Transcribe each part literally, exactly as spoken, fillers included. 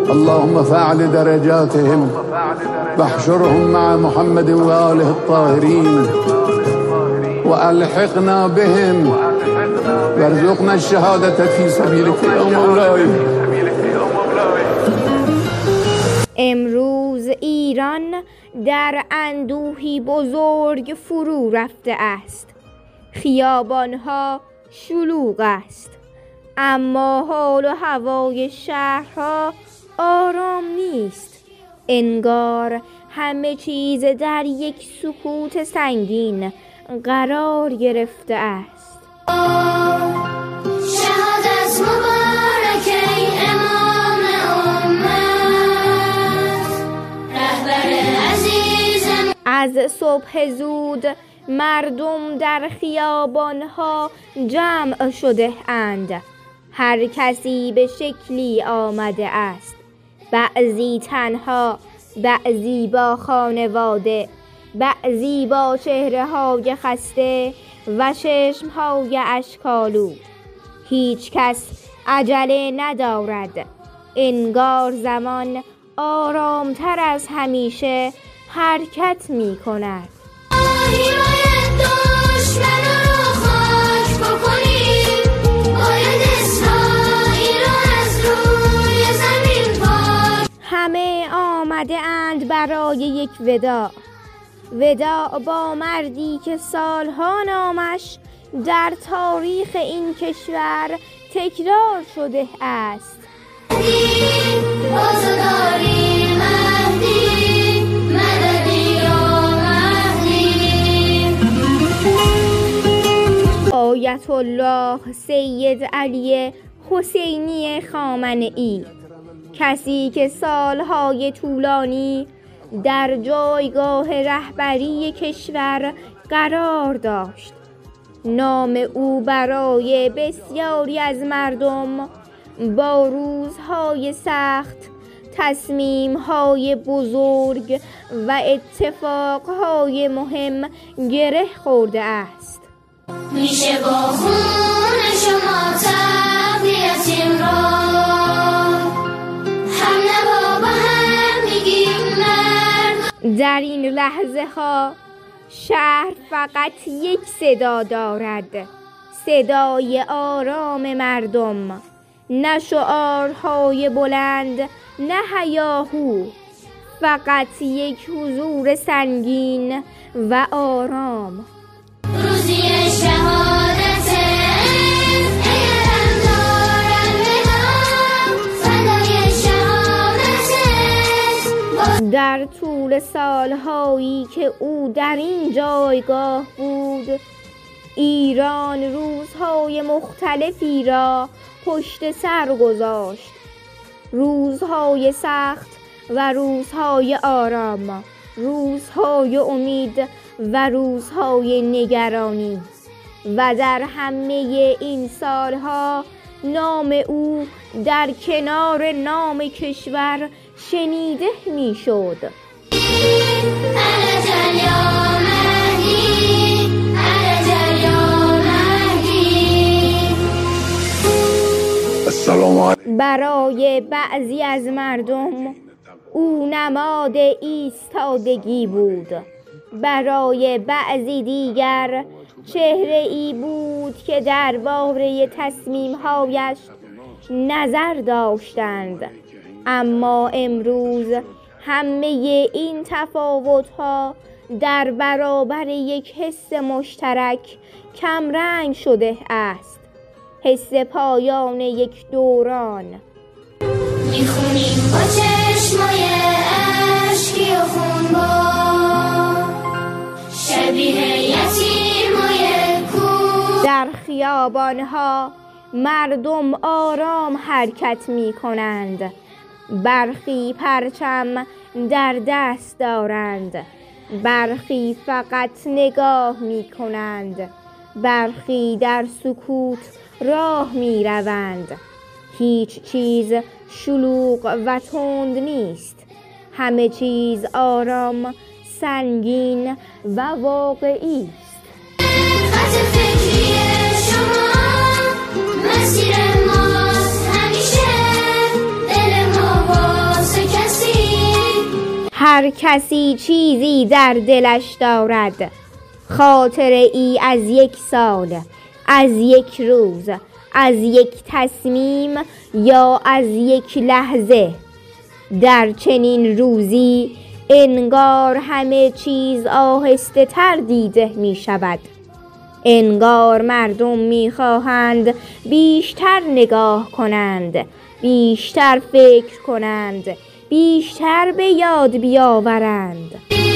اللهم فاعل درجاتهم واحشرهم مع محمد وآله الطاهرين وألحقنا بهم وارزقنا الشهادة في سبيلك يا مولاي. امروز ایران در اندوهی بزرگ فرو رفته است. خیابانها شلوغ است، اما حال و هوای شهرها آرام نیست. انگار همه چیز در یک سکوت سنگین قرار گرفته است. شهادت مبارک ای امام امت، رهبر عزیزم. از صبح زود مردم در خیابانها جمع شده اند. هر کسی به شکلی آمده است، بعضی تنها، بعضی با خانواده، بعضی با چهره های خسته و چشم های اشک‌آلود. هیچ کس عجله ندارد. انگار زمان آرامتر از همیشه حرکت می کند. همه آمده اند برای یک وداع. وداع با مردی که سالها نامش در تاریخ این کشور تکرار شده است. آیت الله سید علی حسینی خامنه‌ای، کسی که سالهای طولانی در جایگاه رهبری کشور قرار داشت. نام او برای بسیاری از مردم با روزهای سخت، تصمیم‌های بزرگ و اتفاقهای مهم گره خورده است. میشه با خون شما تقویتیم را هم نوا با هم میگیم مرد. در این لحظه ها شهر فقط یک صدا دارد، صدای آرام مردم. نه شعارهای بلند، نه هیاهو، فقط یک حضور سنگین و آرام. روزی شهادت ایران دارندگان، فدای شهادت. در طول سالهایی که او در این جایگاه بود، ایران روزهای مختلفی را پشت سر گذاشت. روزهای سخت و روزهای آرام، روزهای امید و روزهای نگرانی. و در همه این سالها نام او در کنار نام کشور شنیده میشد. برای بعضی از مردم او نماد ایستادگی بود. برای بعضی دیگر چهره ای بود که درباره تصمیم‌هایش نظر داشتند. اما امروز همه این تفاوت‌ها در برابر یک حس مشترک کمرنگ شده است. حس پایان یک دوران. میخونیم با چشمای اشکی و خونبار، شبیه یتیمای کو. در خیابانها مردم آرام حرکت می کنند. برخی پرچم در دست دارند، برخی فقط نگاه می کنند، برخی در سکوت راه می روند. هیچ چیز شلوغ و تند نیست. همه چیز آرام، سنگین و واقعی است. خط فکری شما مسیر ماست همیشه، دل ما هر کسی چیزی در دلش دارد، خاطره ای از یک سال، از یک روز، از یک تصمیم یا از یک لحظه. در چنین روزی انگار همه چیز آهسته تر دیده می شود. انگار مردم می خواهند بیشتر نگاه کنند، بیشتر فکر کنند، بیشتر به یاد بیاورند.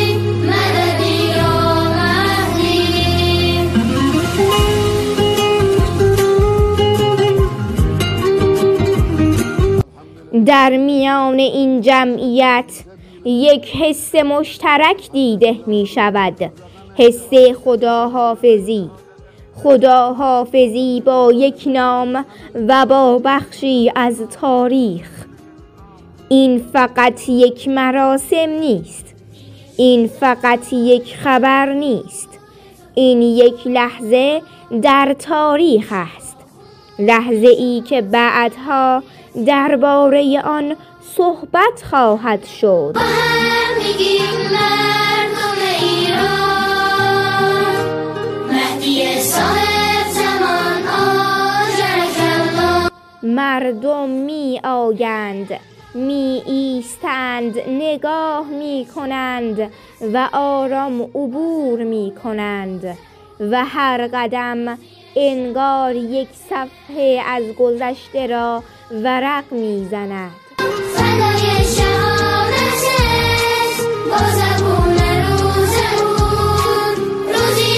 در میان این جمعیت یک حس مشترک دیده می شود، حس خداحافظی. خداحافظی با یک نام و با بخشی از تاریخ. این فقط یک مراسم نیست، این فقط یک خبر نیست، این یک لحظه در تاریخ است، لحظه ای که بعدها درباره آن صحبت خواهد شد. میگیم مردم ایران، مهدی صاحب زمان آجرک الله. مردم می آیند، می ایستند، نگاه می کنند و آرام عبور می کنند و هر قدم انگار یک صفحه از گذشته را ورق می زند. فدای شهادتت با زبون روزمون، روزی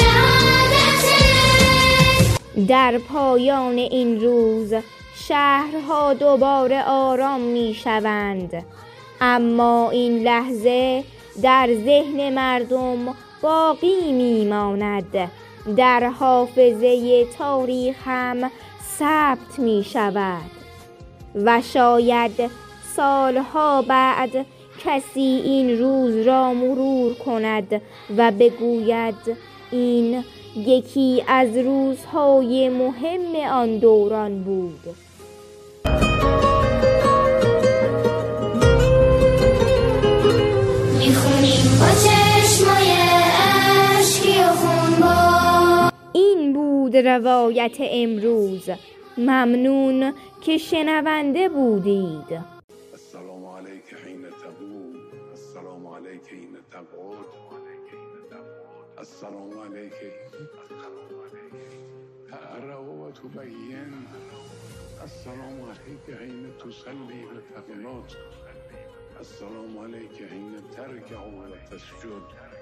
شهادتت. در پایان این روز شهرها دوباره آرام می شوند، اما این لحظه در ذهن مردم باقی می ماند، در حافظه تاریخ هم ثبت می شود و شاید سالها بعد کسی این روز را مرور کند و بگوید این یکی از روزهای مهم آن دوران بود. میخونیم با چشمای اشکی و خونبار. این بود روایت امروز. ممنون که شنونده بودید. السلام علیک حین تقوم، السلام علیک حین تقعد، السلام علیک تقرأ و تبین، السلام علیک حین تصلی و تقنط، السلام علیک حین ترکع و تسجد.